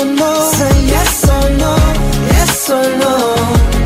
or no. Say yes or no, yes or no.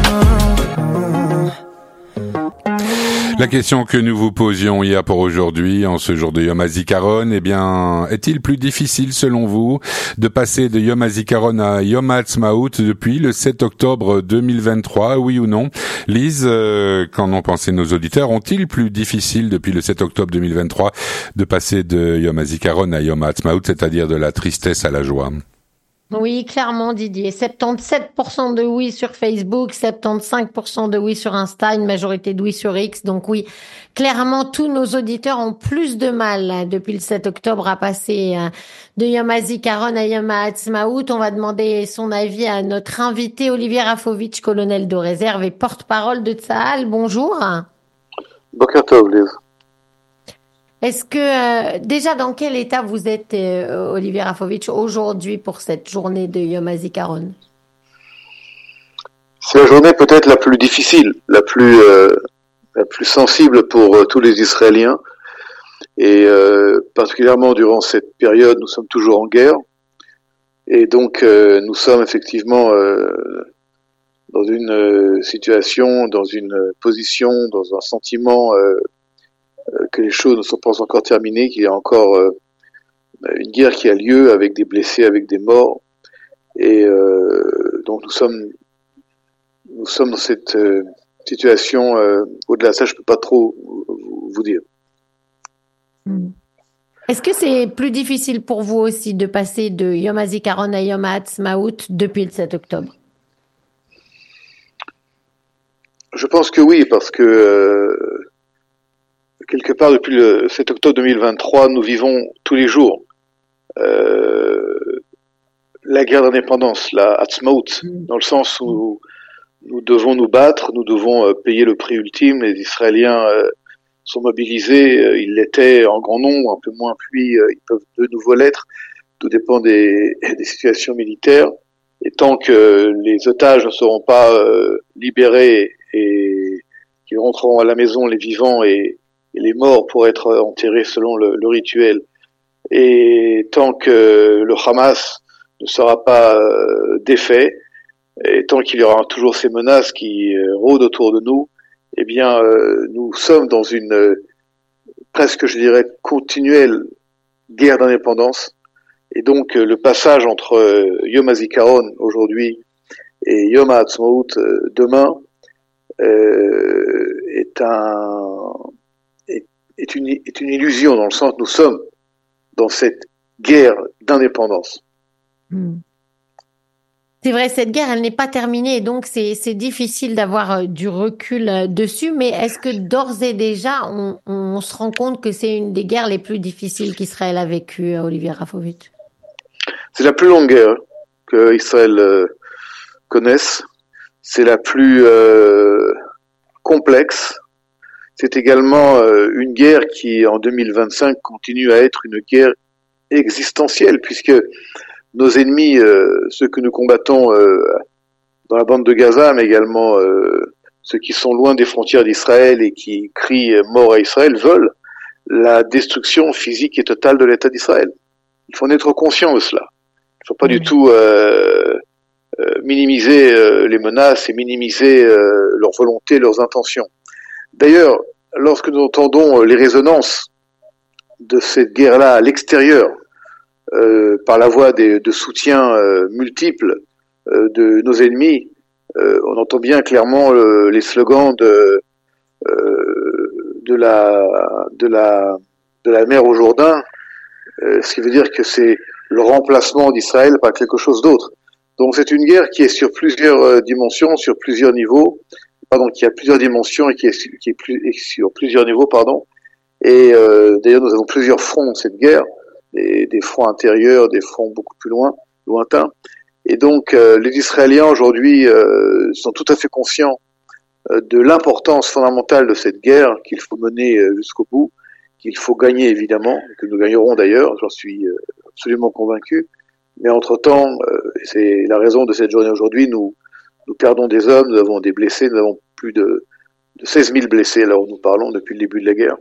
La question que nous vous posions hier pour aujourd'hui, en ce jour de Yom HaZikaron, eh bien, est-il plus difficile, selon vous, de passer de Yom HaZikaron à Yom HaAtzmaut depuis le 7 octobre 2023, oui ou non? Lise, qu'en ont pensé nos auditeurs? Ont-ils plus difficile depuis le 7 octobre 2023 de passer de Yom HaZikaron à Yom HaAtzmaut, c'est-à-dire de la tristesse à la joie? Oui, clairement, Didier. 77% de oui sur Facebook, 75% de oui sur Insta, une majorité de oui sur X. Donc oui, clairement, tous nos auditeurs ont plus de mal depuis le 7 octobre à passer de Yom HaZikaron à Yom HaAtzmaut. On va demander son avis à notre invité Olivier Rafovitch, colonel de réserve et porte-parole de Tsahal. Bonjour. Boker Tov, Liz. Est-ce que déjà dans quel état vous êtes, Olivier Rafovitch, aujourd'hui pour cette journée de Yom HaZikaron? C'est la journée peut-être la plus difficile, la plus sensible pour tous les Israéliens, et particulièrement durant cette période, nous sommes toujours en guerre, et donc nous sommes effectivement dans une situation, dans une position, dans un sentiment que les choses ne sont pas encore terminées, qu'il y a encore une guerre qui a lieu avec des blessés, avec des morts, et donc nous sommes dans cette situation. Au-delà de ça, je peux pas trop vous dire. Est-ce que c'est plus difficile pour vous aussi de passer de Yom HaZikaron à Yom HaAtzmaut depuis le 7 octobre? Je pense que oui, parce que quelque part, depuis le 7 octobre 2023, nous vivons tous les jours la guerre d'indépendance, la Hatzmaut, dans le sens où nous devons nous battre, nous devons payer le prix ultime. Les Israéliens sont mobilisés, ils l'étaient en grand nombre, un peu moins, puis ils peuvent de nouveau l'être. Tout dépend des situations militaires. Et tant que les otages ne seront pas libérés et qu'ils rentreront à la maison, les vivants et les morts pour être enterrés selon le rituel. Et tant que le Hamas ne sera pas défait, et tant qu'il y aura toujours ces menaces qui rôdent autour de nous, eh bien, nous sommes dans une presque, je dirais, continuelle guerre d'indépendance. Et donc, le passage entre Yom HaZikaron aujourd'hui et Yom HaAtzmaut demain est une illusion, dans le sens que nous sommes dans cette guerre d'indépendance. C'est vrai, cette guerre, elle n'est pas terminée, donc c'est difficile d'avoir du recul dessus, mais est-ce que d'ores et déjà, on se rend compte que c'est une des guerres les plus difficiles qu'Israël a vécues, Olivier Rafovitch? C'est la plus longue guerre que Israël connaisse. C'est la plus complexe. C'est également une guerre qui, en 2025, continue à être une guerre existentielle, puisque nos ennemis, ceux que nous combattons dans la bande de Gaza, mais également ceux qui sont loin des frontières d'Israël et qui crient mort à Israël, veulent la destruction physique et totale de l'État d'Israël. Il faut en être conscient de cela. Il ne faut pas du tout minimiser les menaces et minimiser leur volonté, leurs intentions. D'ailleurs, lorsque nous entendons les résonances de cette guerre-là à l'extérieur, par la voie de soutien multiples de nos ennemis, on entend bien clairement les slogans de la mer au Jourdain, ce qui veut dire que c'est le remplacement d'Israël par quelque chose d'autre. Donc c'est une guerre qui est sur plusieurs dimensions, sur plusieurs niveaux, qui a plusieurs dimensions et qui est sur plusieurs niveaux, Et d'ailleurs nous avons plusieurs fronts de cette guerre, des fronts intérieurs, des fronts beaucoup plus lointains. Et donc les Israéliens aujourd'hui sont tout à fait conscients de l'importance fondamentale de cette guerre qu'il faut mener jusqu'au bout, qu'il faut gagner évidemment, que nous gagnerons d'ailleurs, j'en suis absolument convaincu. Mais entre-temps, c'est la raison de cette journée aujourd'hui, nous perdons des hommes, nous avons des blessés, nous avons plus de 16 000 blessés là où nous parlons depuis le début de la guerre,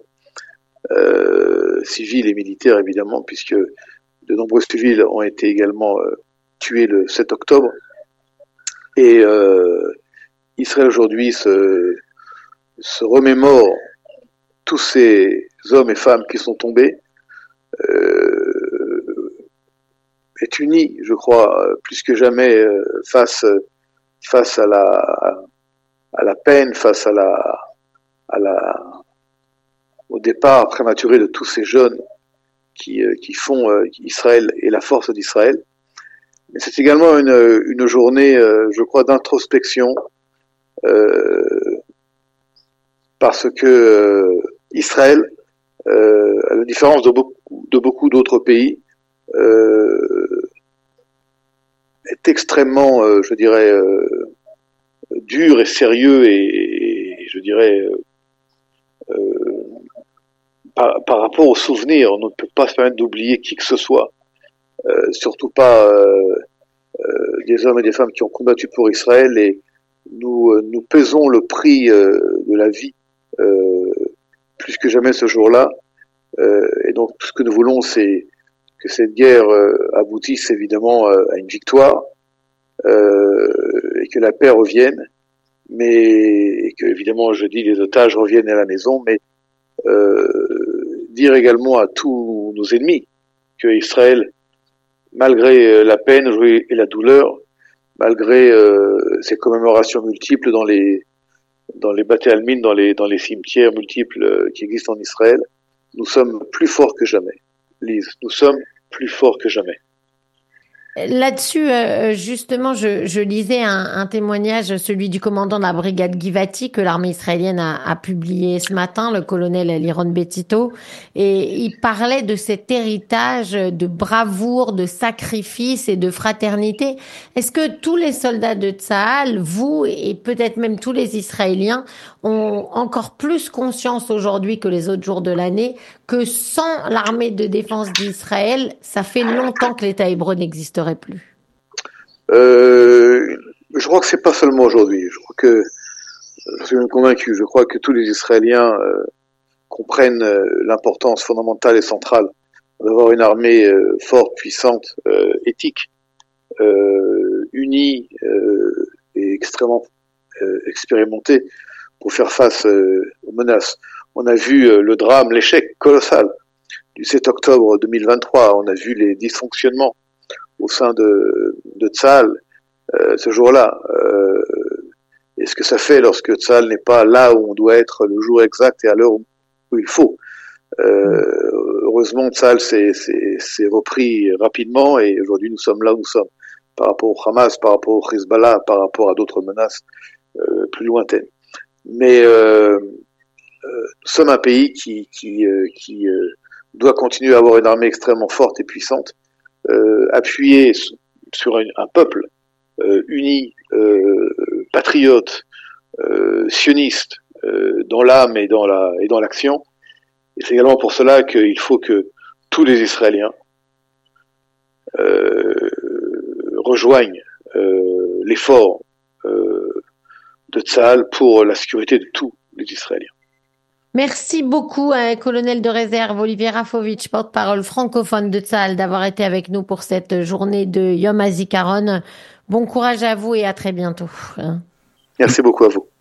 civils et militaires évidemment, puisque de nombreux civils ont été également tués le 7 octobre. Et Israël aujourd'hui se remémore tous ces hommes et femmes qui sont tombés, est uni, je crois, plus que jamais face à la peine, face au départ prématuré de tous ces jeunes qui font Israël et la force d'Israël. Mais c'est également une journée, je crois, d'introspection, parce que Israël, à la différence de beaucoup d'autres pays, est extrêmement, je dirais, dur et sérieux et je dirais, par rapport aux souvenirs. On ne peut pas se permettre d'oublier qui que ce soit, surtout pas des hommes et des femmes qui ont combattu pour Israël, et nous pesons le prix de la vie plus que jamais ce jour-là, et donc tout ce que nous voulons, c'est que cette guerre aboutisse évidemment à une victoire, et que la paix revienne, et que évidemment, je dis, les otages reviennent à la maison, mais dire également à tous nos ennemis que Israël, malgré la peine et la douleur, malgré ces commémorations multiples dans les Bate Almin, dans les cimetières multiples qui existent en Israël, nous sommes plus forts que jamais. Lise, nous sommes plus forts que jamais. Là-dessus, justement, je lisais un témoignage, celui du commandant de la brigade Givati que l'armée israélienne a publié ce matin, le colonel Liron Betito, et il parlait de cet héritage de bravoure, de sacrifice et de fraternité. Est-ce que tous les soldats de Tsahal, vous et peut-être même tous les Israéliens, ont encore plus conscience aujourd'hui que les autres jours de l'année que sans l'armée de défense d'Israël, ça fait longtemps que l'État hébreu n'existerait plus? Je crois que c'est pas seulement aujourd'hui. Je suis même convaincu. Je crois que tous les Israéliens comprennent l'importance fondamentale et centrale d'avoir une armée forte, puissante, éthique, unie et extrêmement expérimentée pour faire face aux menaces. On a vu le drame, l'échec colossal du 7 octobre 2023. On a vu les dysfonctionnements au sein de Tsahal ce jour-là. Et ce que ça fait lorsque Tsahal n'est pas là où on doit être le jour exact et à l'heure où il faut. Heureusement, Tsahal s'est repris rapidement, et aujourd'hui nous sommes là où nous sommes, par rapport au Hamas, par rapport au Hezbollah, par rapport à d'autres menaces plus lointaines. Mais nous sommes un pays qui doit continuer à avoir une armée extrêmement forte et puissante, appuyée sur un peuple uni, patriote, sioniste, dans l'âme et dans l'action. Et c'est également pour cela qu'il faut que tous les Israéliens rejoignent l'effort de Tsahal pour la sécurité de tous les Israéliens. Merci beaucoup, colonel de réserve Olivier Rafovitch, porte-parole francophone de Tsahal, d'avoir été avec nous pour cette journée de Yom HaZikaron. Bon courage à vous et à très bientôt. Merci beaucoup à vous.